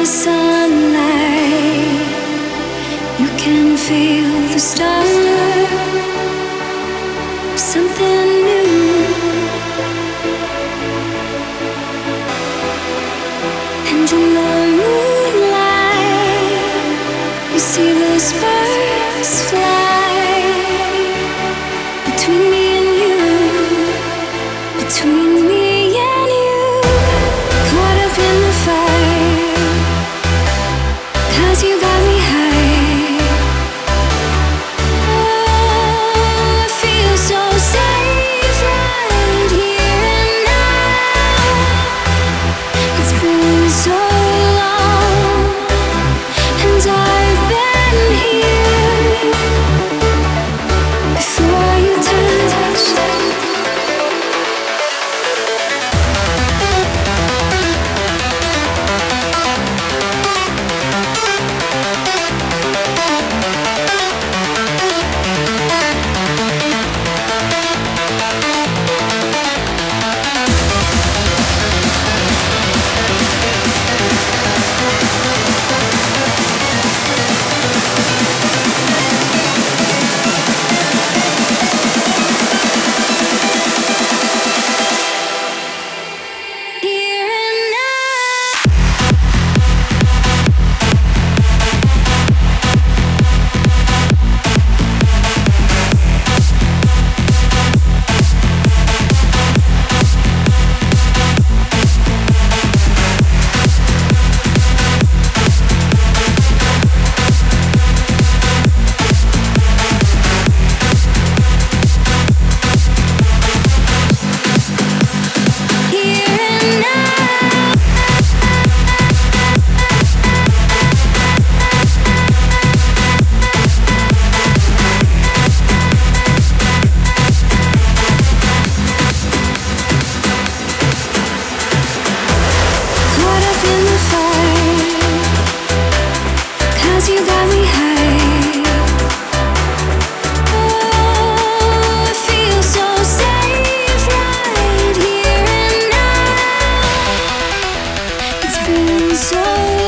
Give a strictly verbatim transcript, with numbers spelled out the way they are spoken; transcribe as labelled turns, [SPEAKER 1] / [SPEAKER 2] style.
[SPEAKER 1] the sunlight, you can feel the start of something new. And in the moonlight, you see the sparks fly between me and you, between me and you. Caught up in the fire, 'cause you got me high. Oh, I feel so safe right here and now. It's been so long, and I've been here before you touched. Here and now. Here and now. Caught up in the fire, 'cause you got me high. Oh, I feel so safe right here and now. It's been so